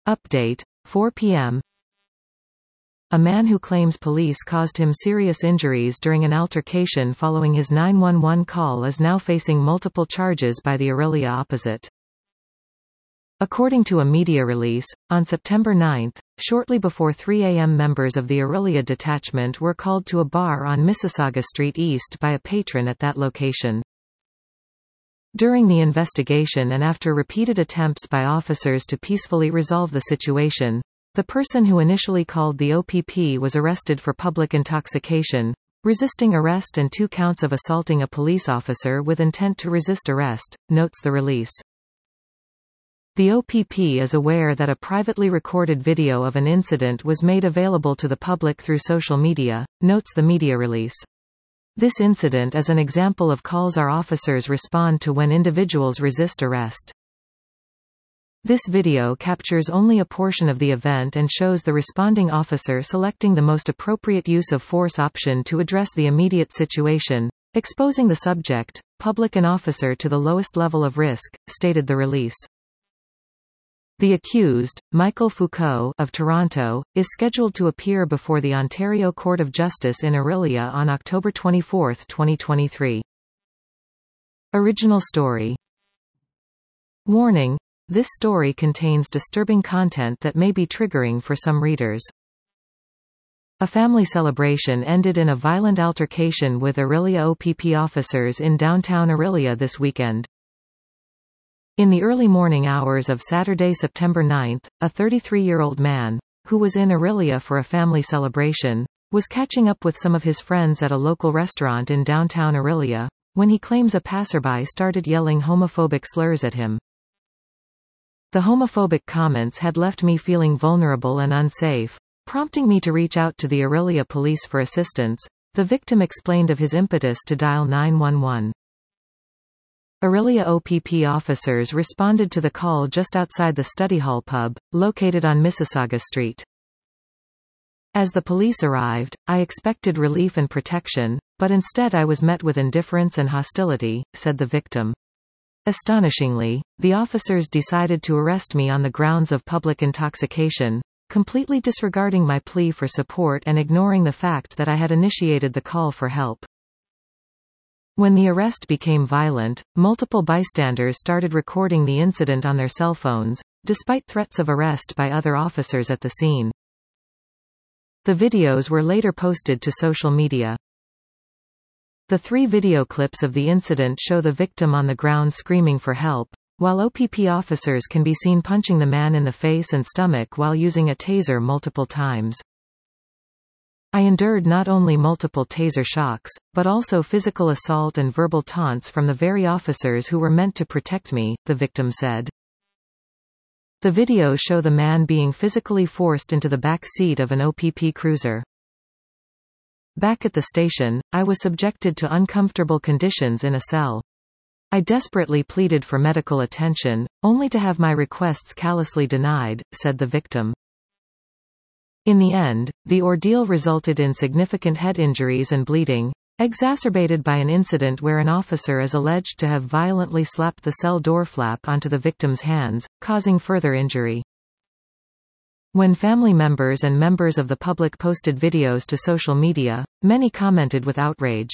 Update, 4 p.m. A man who claims police caused him serious injuries during an altercation following his 911 call is now facing multiple charges by the Orillia opposite. According to a media release, on September 9, shortly before 3 a.m. members of the Orillia detachment were called to a bar on Mississauga Street East by a patron at that location. During the investigation and after repeated attempts by officers to peacefully resolve the situation, the person who initially called the OPP was arrested for public intoxication, resisting arrest and 2 counts of assaulting a police officer with intent to resist arrest, notes the release. The OPP is aware that a privately recorded video of an incident was made available to the public through social media, notes the media release. This incident is an example of calls our officers respond to when individuals resist arrest. This video captures only a portion of the event and shows the responding officer selecting the most appropriate use of force option to address the immediate situation, exposing the subject, public and officer to the lowest level of risk, stated the release. The accused, Michael Foucault of Toronto, is scheduled to appear before the Ontario Court of Justice in Orillia on October 24, 2023. Original story. Warning: this story contains disturbing content that may be triggering for some readers. A family celebration ended in a violent altercation with Orillia OPP officers in downtown Orillia this weekend. In the early morning hours of Saturday, September 9, a 33-year-old man, who was in Orillia for a family celebration, was catching up with some of his friends at a local restaurant in downtown Orillia, when he claims a passerby started yelling homophobic slurs at him. The homophobic comments had left me feeling vulnerable and unsafe, prompting me to reach out to the Orillia police for assistance, the victim explained of his impetus to dial 911. Orillia OPP officers responded to the call just outside the Study Hall pub, located on Mississauga Street. As the police arrived, I expected relief and protection, but instead I was met with indifference and hostility, said the victim. Astonishingly, the officers decided to arrest me on the grounds of public intoxication, completely disregarding my plea for support and ignoring the fact that I had initiated the call for help. When the arrest became violent, multiple bystanders started recording the incident on their cell phones, despite threats of arrest by other officers at the scene. The videos were later posted to social media. The 3 video clips of the incident show the victim on the ground screaming for help, while OPP officers can be seen punching the man in the face and stomach while using a taser multiple times. I endured not only multiple taser shocks, but also physical assault and verbal taunts from the very officers who were meant to protect me, the victim said. The videos show the man being physically forced into the back seat of an OPP cruiser. Back at the station, I was subjected to uncomfortable conditions in a cell. I desperately pleaded for medical attention, only to have my requests callously denied, said the victim. In the end, the ordeal resulted in significant head injuries and bleeding, exacerbated by an incident where an officer is alleged to have violently slapped the cell door flap onto the victim's hands, causing further injury. When family members and members of the public posted videos to social media, many commented with outrage.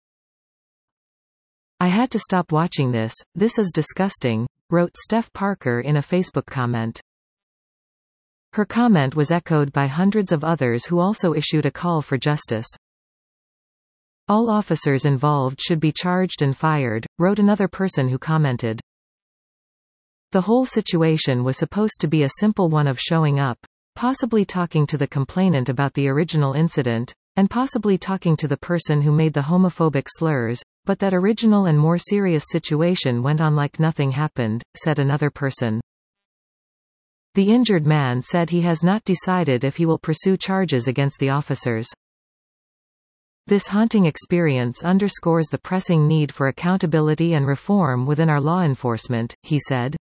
"I had to stop watching this is disgusting," wrote Steph Parker in a Facebook comment. Her comment was echoed by hundreds of others who also issued a call for justice. "All officers involved should be charged and fired," wrote another person who commented. The whole situation was supposed to be a simple one of showing up, possibly talking to the complainant about the original incident, and possibly talking to the person who made the homophobic slurs, but that original and more serious situation went on like nothing happened, said another person. The injured man said he has not decided if he will pursue charges against the officers. "This haunting experience underscores the pressing need for accountability and reform within our law enforcement," he said.